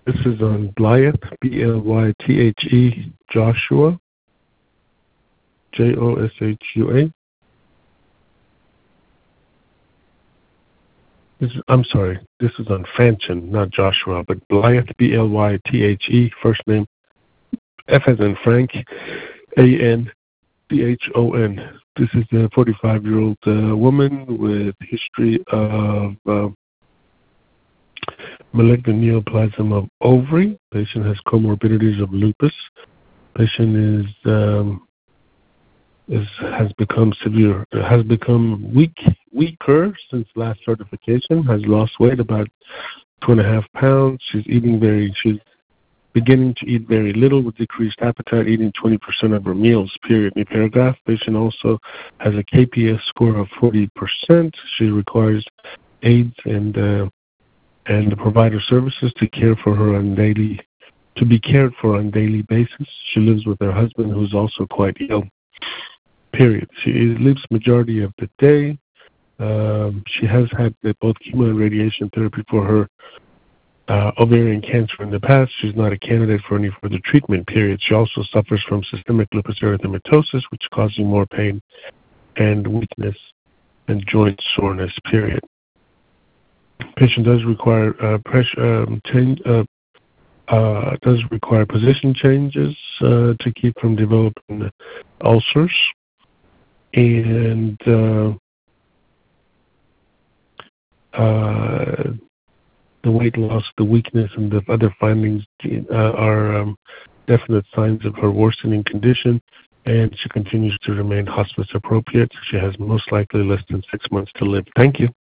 This is on Blythe, Blythe, Joshua, Joshua. I'm sorry, this is on Fanchon, not Joshua, but Blythe, Blythe, first name, F as in Frank, Anchon. This is a 45-year-old woman with history of malignant neoplasm of ovary. Patient has comorbidities of lupus. Patient has become weaker since last certification. Has lost weight about 2.5 pounds. She's beginning to eat very little with decreased appetite, eating 20% of her meals, period. New paragraph. Patient also has a KPS score of 40%. She requires aids and the provider services to be cared for on daily basis. She lives with her husband, who's also quite ill, period. She lives majority of the day. She has had both chemo and radiation therapy for her ovarian cancer in the past. She's not a candidate for any further treatment, period. She also suffers from systemic lupus erythematosus, which causes more pain and weakness and joint soreness, period. Patient does require position changes to keep from developing ulcers, and the weight loss, the weakness, and the other findings are definite signs of her worsening condition, and she continues to remain hospice appropriate. She has most likely less than 6 months to live. Thank you.